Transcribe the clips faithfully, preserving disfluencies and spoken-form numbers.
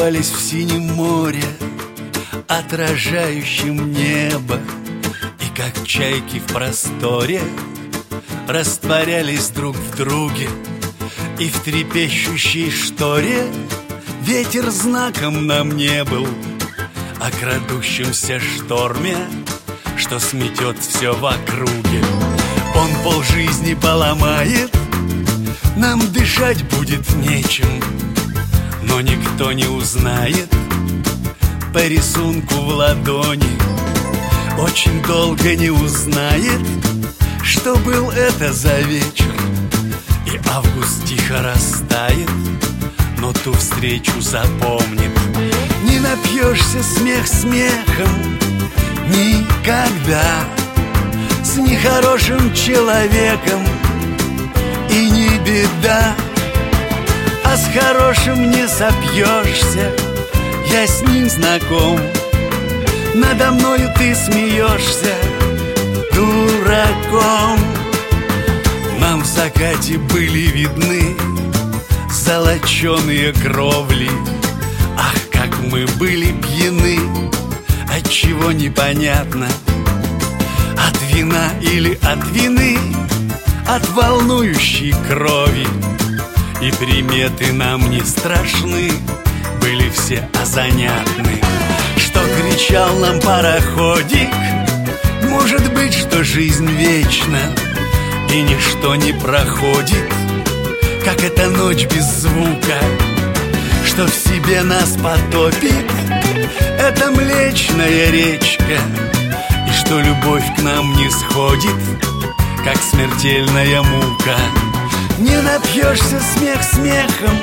купались в синем море, отражающем небо, и как чайки в просторе растворялись друг в друге. И в трепещущей шторе ветер знаком нам не был о крадущемся шторме, что сметет все в округе. Он полжизни поломает, нам дышать будет нечем, но никто не узнает по рисунку в ладони. Очень долго не узнает, что был это за вечер. И август тихо растает, но ту встречу запомнит. Не напьешься смех смехом никогда с нехорошим человеком, и не беда. А с хорошим не сопьешься, я с ним знаком. Надо мною ты смеешься дураком. Нам в закате были видны золоченые кровли. Ах, как мы были пьяны, отчего непонятно, от вина или от вины, от волнующей крови. И приметы нам не страшны, были все азанятны. Что кричал нам пароходик? Может быть, что жизнь вечна, и ничто не проходит, как эта ночь без звука, что в себе нас потопит эта млечная речка, и что любовь к нам не сходит, как смертельная мука. Не напьешься смех смехом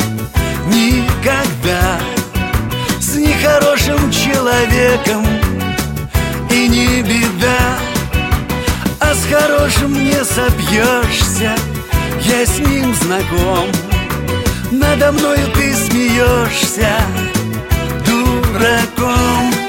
никогда с нехорошим человеком, и не беда. А с хорошим не сопьешься, я с ним знаком. Надо мною ты смеешься дураком.